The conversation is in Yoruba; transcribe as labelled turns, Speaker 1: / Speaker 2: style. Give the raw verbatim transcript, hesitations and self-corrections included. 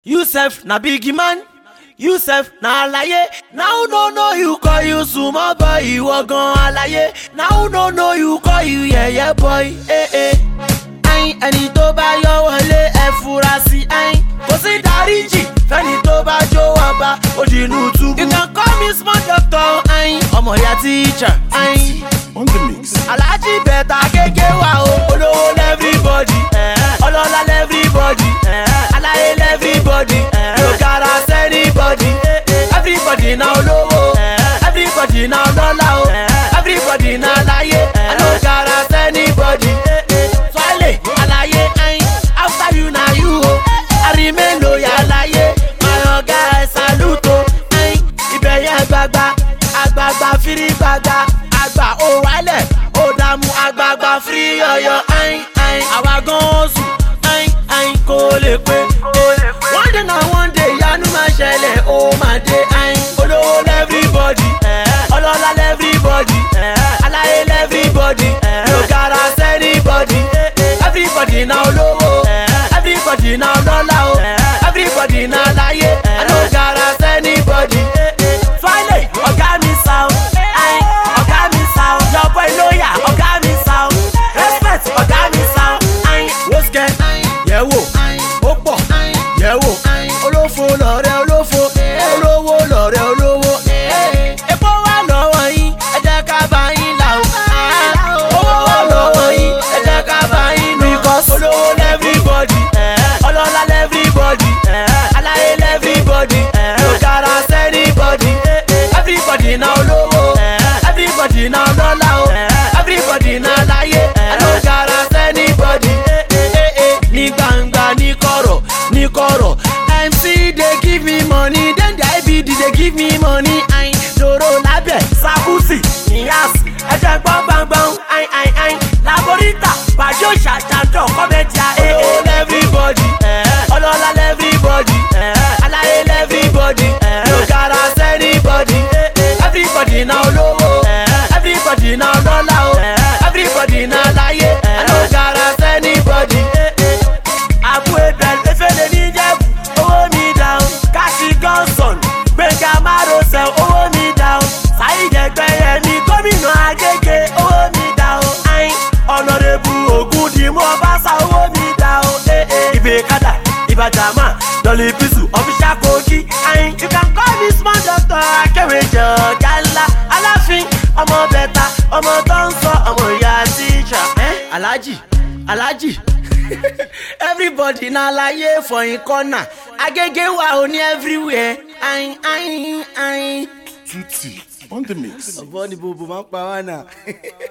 Speaker 1: Yusef na big man, Yusef na alaye. Now no know you call you sumo boy, ìwọ gan alaye. Now no know you call you yeye boy. Eh eh. Ayin ẹni tó bá yọ wọlé ẹ fura sí ayin. Kò sí dáríjì fẹ́ni tó bá jó ọba ó di inú túbú. You can call me small doctor ayin. Ọmọ ìyá teacher ayin.
Speaker 2: On the mix.
Speaker 1: Alhaji bẹ̀tà kéke wà o. Olówó lẹ́fíríbọ̀dì. Ọlọ́lá lẹ́fíríbọ̀dì. Aláyé lẹ́fíríbọ̀dì. No gara sẹ́nibọ̀dì. Everybody na olówó. Everybody na ọlọ́lá o. Everybody na aláyé. No gara sẹ́nibọ̀dì. Swale aláyé ayin. After you na you o. I remain loyal aláyé. My oga ẹ salute o. Ayin ibẹ̀yẹ gbagba. Àgbààgbà firi gbagba. Àgbà ó wálẹ̀ ó dààmú àgbààgbà firi yọ̀yọ̀ ayin ayin. Àwa gan oṣù ayin ayin kò lè pé. One day na one day yanu máa ṣẹlẹ̀ ó máa dé ayin. Olówó lẹ́fíríbọ̀dì, ọlọ́lá lẹ́fíríbọ̀dì, aláyé lẹ́fíríbọ̀dì, no gara sẹ́nibọ̀dì. Everybody na olówó, everybody na ọlọ́lá o, everybody na aláyé, no gara sẹ́nibọ̀dì. Swale ọ̀gá mi sá o, ayin ọ̀gá mi sá o, your boy lóyà ọ̀gá mi sá o, respect ọ̀gá mi sá o, ayin. Wọ́sùkẹ́ yẹ̀wò ó pọ̀ yẹ̀wò olófo lọ̀rẹ́ olófo olówó lọ̀rẹ́ olówó. Epo wà lọ́wọ́ yín ẹ jẹ́ ká bá yín là o. Owó wà lọ́wọ́ yín ẹ jẹ́ ká bá yín nà. Because olówó lẹ́fíríbọ̀dì, ọlọ́lá lẹ́fíríbọ̀dì, aláyé lẹ́fíríbọ̀dì, no gara sẹ́nibọ̀dì. Everybody na olówó, everybody na ọlọ́lá o, everybody na aláyé, no gara sẹ́nibọ̀dì. Ní gbangba ní kọ̀rọ̀ ní kọ̀rọ̀. M C dey give me money, then the I B D dey give me money. Ayin dòrò lábẹ́ Sakusi Niyas ẹ̀jẹ̀ gbọ́ngbọ̀ngbọ̀n ayin ayin ayin. Laborita Bàjọ́ ṣàṣàjọ kọ́mẹ́tìá. Olówó lẹ́fíríbọ̀dì, ọlọ́lá lẹ́fíríbọ̀dì, aláyé lẹ́fíríbọ̀dì, no gara sẹ́nibọ̀dì. Everybody na olówó, everybody na ọlọ́lá o, everybody na aláyé, no gara sẹ́nibọ̀dì. Àbú ebẹ̀ efele ní Jẹ́bù, owó mi down. Káṣí Gọ́nsọ̀n, Gbẹ̀ngà Márosẹ̀, owó mi down. Saheed Ẹgbẹ́yẹmí, gómìnà Agége, owó mi down. Ayin Honorable Ògúndìmú Ọbáṣá, owó mi down. Ibè Kádà, Ìbàjàmá, Dọ̀lì Bísù, Official Kogi. Ayin you can call me small doctor Akéwèjọ Gálá. Aláàfin ọmọ bẹ̀ta, ọmọ tó ń sọ ọmọ ìyá tíṣà. Alhaji Alhaji. Everybody na alaye for in corner. Agege wa oni everywhere. Ayin ayin ayin.
Speaker 2: Tutti. On the mix.
Speaker 1: Ọ̀bọ ni bobo máa ń pa wá náà.